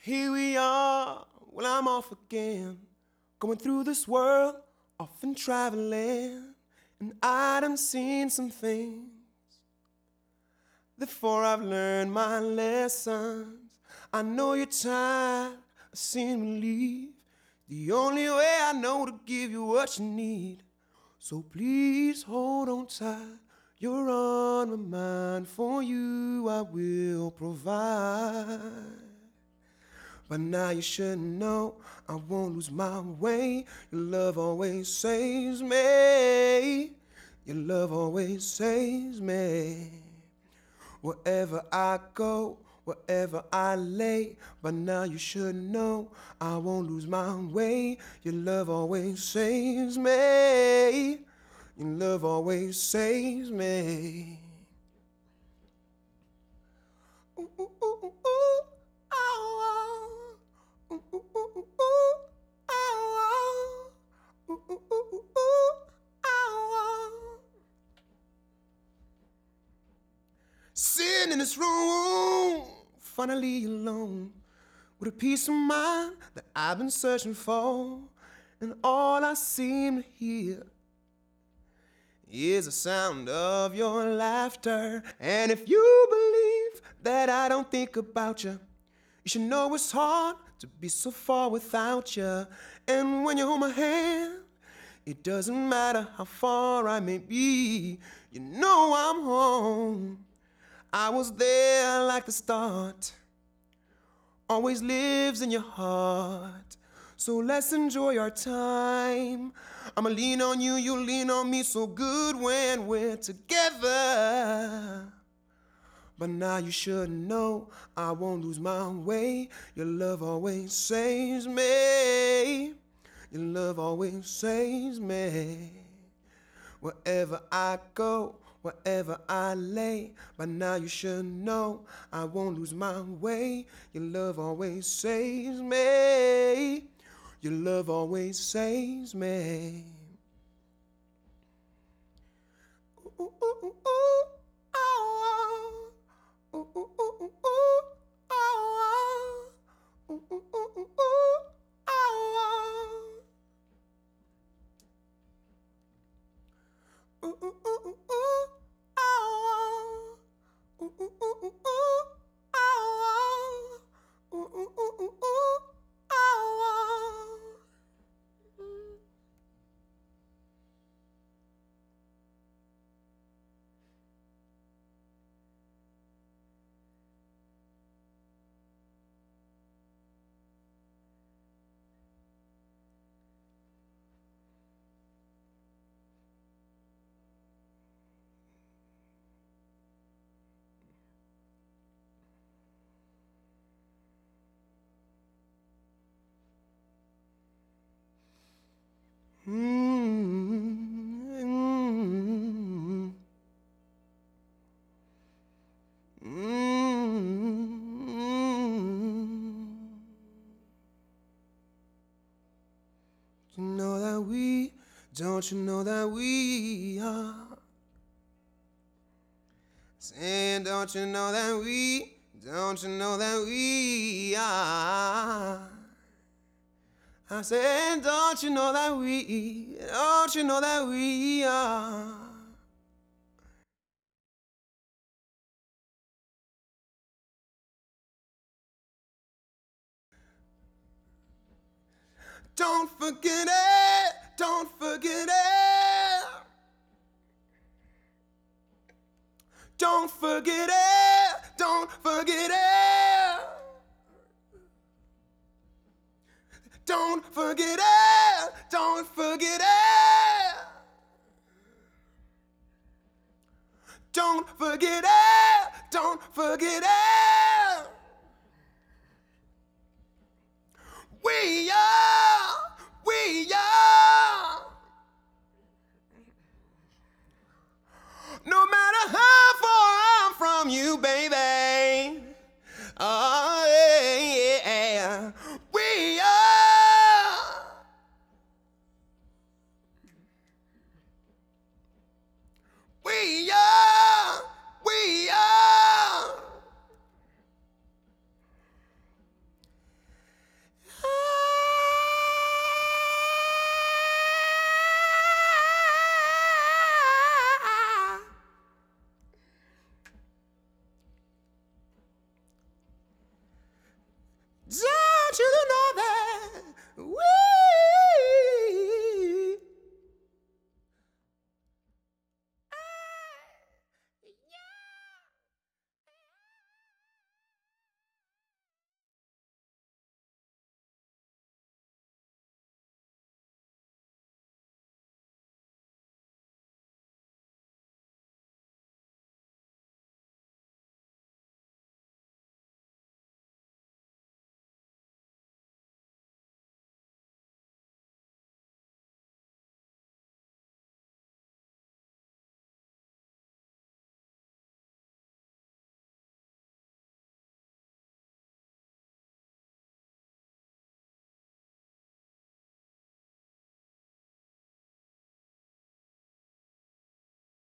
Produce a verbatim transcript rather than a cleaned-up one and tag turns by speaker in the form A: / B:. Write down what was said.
A: Here we are, well I'm off again, going through this world, often traveling, and I done seen some things. Before I've learned my lessons, I know you're tired of seeing me leave. The only way I know to give you what you need. So please hold on tight, you're on my mind, for you I will provide. But now you should know I won't lose my way. Your love always saves me. Your love always saves me. Wherever I go, wherever I lay, but now you should know I won't lose my way. Your love always saves me. Your love always saves me. Ooh, ooh, ooh, ooh, ooh. Oh, oh. Ooh, ooh, ooh, ooh, ooh. Oh, oh. Ooh, ooh, ooh, ooh, ooh. Oh, oh. Sitting in this room, finally alone, with a peace of mind that I've been searching for, and all I seem to hear is the sound of your laughter. And if you believe that I don't think about you, you should know it's hard to be so far without you. And when you hold my hand, it doesn't matter how far I may be, you know I'm home. I was there like the start, always lives in your heart. So let's enjoy our time. I'ma lean on you, you lean on me, so good when we're together. But now you should know I won't lose my way. Your love always saves me. Your love always saves me. Wherever I go, wherever I lay, but now you should know I won't lose my way. Your love always saves me. Your love always saves me. Ooh, ooh, ooh, ooh, ooh. Oh, oh. Ooh, ooh, ooh, ooh, ooh. Oh, oh. Ooh, ooh, ooh, ooh, ooh. Oh, oh. Ooh, ooh, ooh, ooh, ooh. Oh, ooh, ooh, ooh, ooh, ooh. Oh, ooh, ooh, ooh, ooh, ooh. Oh. Mm-hmm. Mm-hmm. You know that we, don't you know that we are? Saying, don't you know that we, don't you know that we are? I said, don't you know that we, don't you know that we are? Don't forget it, don't forget it. Don't forget it, don't forget it. Don't forget it, don't forget it. Don't forget it, don't forget it. We are